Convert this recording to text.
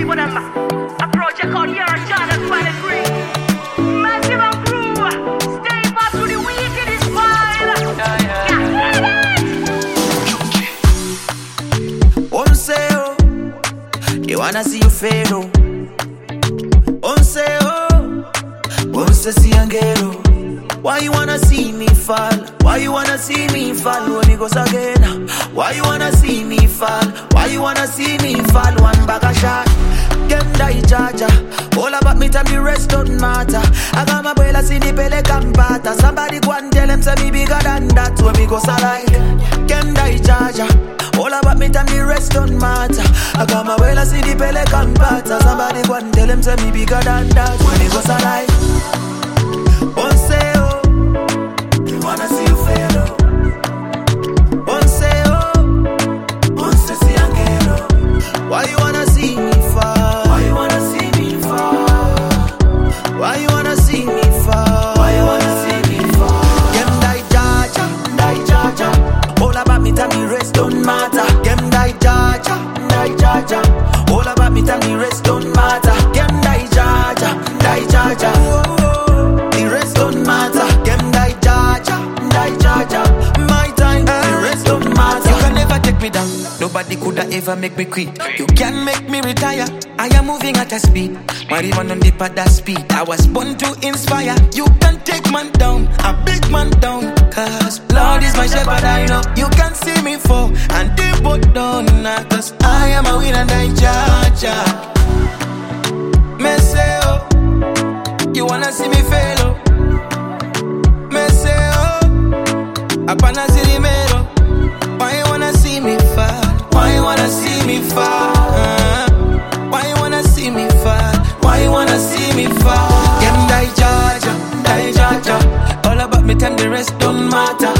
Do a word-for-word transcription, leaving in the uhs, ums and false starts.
for them. A project called Year of Jordan Pilot Green. Massive and crew. Stay back to the wickedest file. Onseo, you wanna see you fail. Onseo, onse si angelo. Why you wanna see me fall? Why you wanna see me fall when it goes again? Why you wanna see me fall? Why you wanna see me fall? One bag of shot, them die charger. All about me time the rest don't matter. I got my brother see the pele campata. Somebody go and tell them say me bigger than that. When me go salai, them die charger. All about me time the rest don't matter. I got my brother see the pele campata. Somebody go and tell them say me bigger than that. When me go salai, Onseo, wanna see you fail. Onseo, onse si angelo. Why you wanna see me fall? Why you wanna see me fall? Why you wanna see me fall? Why you wanna see me fall? Them die jaja, die jaja. All about me time the rest don't matter. Them die jaja, die jaja. All about me time the rest don't matter. Them die jaja, die jaja. The rest don't matter. Them die jaja, die jaja. My time, the rest don't matter. You can never take me down. Nobody coulda ever make me quit. You can make me retire. I am moving at a speed. Not even on the pad that speed. I was born to inspire. You can take man down, a big man down. Cause Lord is my shepherd, I know. You can see me fall and they put down. Cause I am a winner, die jaja. Me say oh, you wanna see me fail oh. Me say oh, apana zirimero. Why you wanna see me fall? Why you wanna see me fall? Uh, why you wanna see me fall? Why you wanna see me fall? Them die jaja, die jaja. All about me time the rest don't matter.